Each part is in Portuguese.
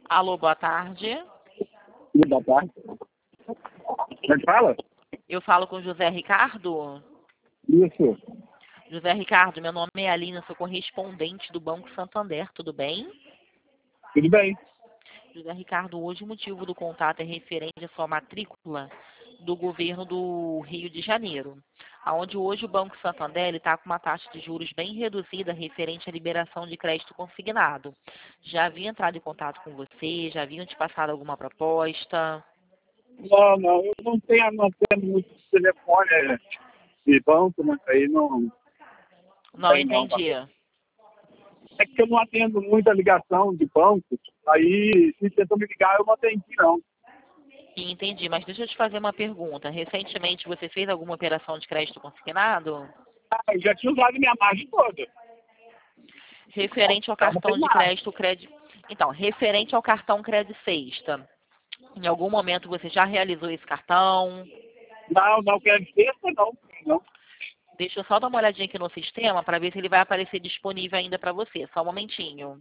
Alô, boa tarde. Boa tarde. Quem fala? Eu falo com José Ricardo. Isso. José Ricardo, meu nome é Aline, sou correspondente do Banco Santander, tudo bem? Tudo bem. José Ricardo, hoje o motivo do contato é referente à sua matrícula do governo do Rio de Janeiro, onde hoje o Banco Santander está com uma taxa de juros bem reduzida referente à liberação de crédito consignado. Já havia entrado em contato com você? Já haviam te passado alguma proposta? Não, eu não tenho muito telefone de banco, né? Aí não Não tem não. entendi. É que eu não atendo muita ligação de banco, aí se tentam me ligar eu não atendi não. Entendi, mas deixa eu te fazer uma pergunta. Recentemente você fez alguma operação de crédito consignado? Eu já tinha usado minha margem toda. Referente ao Já não tem cartão de nada. crédito, Então, referente ao cartão Crédito Sexta, em algum momento você já realizou esse cartão? Não quero dizer não. Deixa eu só dar uma olhadinha aqui no sistema para ver se ele vai aparecer disponível ainda para você. Só um momentinho.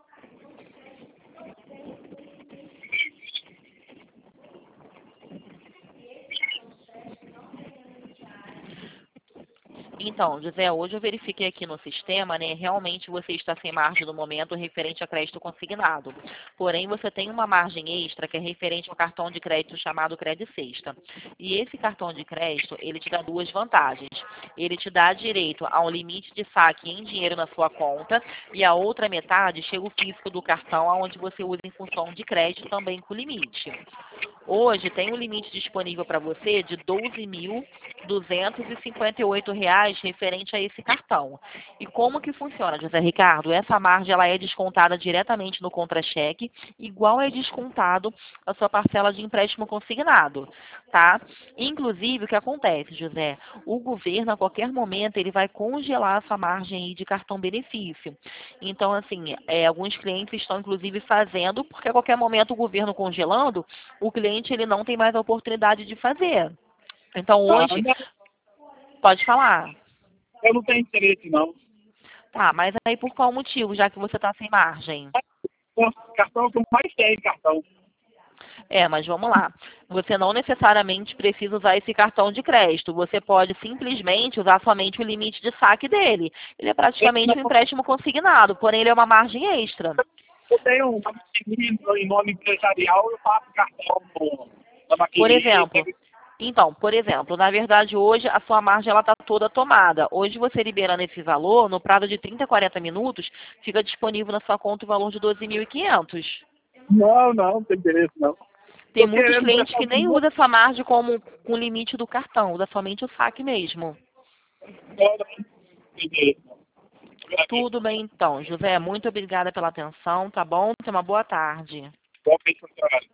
Então, José, hoje eu verifiquei aqui no sistema, né? Realmente você está sem margem no momento referente a crédito consignado. Porém, você tem uma margem extra que é referente ao cartão de crédito chamado Crédito Sexta. E esse cartão de crédito, ele te dá duas vantagens. Ele te dá direito a um limite de saque em dinheiro na sua conta e a outra metade chega o físico do cartão, onde você usa em função de crédito também com limite. Hoje tem um limite disponível para você de R$ 12.258 referente a esse cartão. E como que funciona, José Ricardo? Essa margem ela é descontada diretamente no contra-cheque, igual é descontado a sua parcela de empréstimo consignado, tá? Inclusive, o que acontece, José? O governo, a qualquer momento, ele vai congelar essa margem aí de cartão benefício. Então, assim, alguns clientes estão, inclusive, fazendo, porque a qualquer momento o governo congelando, o cliente ele não tem mais a oportunidade de fazer. Então, hoje, Não, pode falar. eu não tenho interesse não. Tá, mas aí por qual motivo, já que você está sem margem? Cartão que eu mais tenho, cartão. Mas vamos lá. Você não necessariamente precisa usar esse cartão de crédito. Você pode simplesmente usar somente o limite de saque dele. Ele é praticamente um empréstimo consignado, porém ele é uma margem extra. Eu tenho uma maquininha em nome empresarial, eu faço cartão na Por maquininha. exemplo, então, por exemplo, na verdade hoje a sua margem ela está toda tomada. Hoje você liberando esse valor, no prazo de 30 a 40 minutos, fica disponível na sua conta o valor de 12.500. Não tem interesse não. Tem Tô muitos querendo clientes prestar que nem muito usam essa margem como com limite do cartão, usa somente o saque mesmo. não tem interesse não. Tudo bem então, José, muito obrigada pela atenção, tá bom? Tenha uma boa tarde. Bom fim de semana.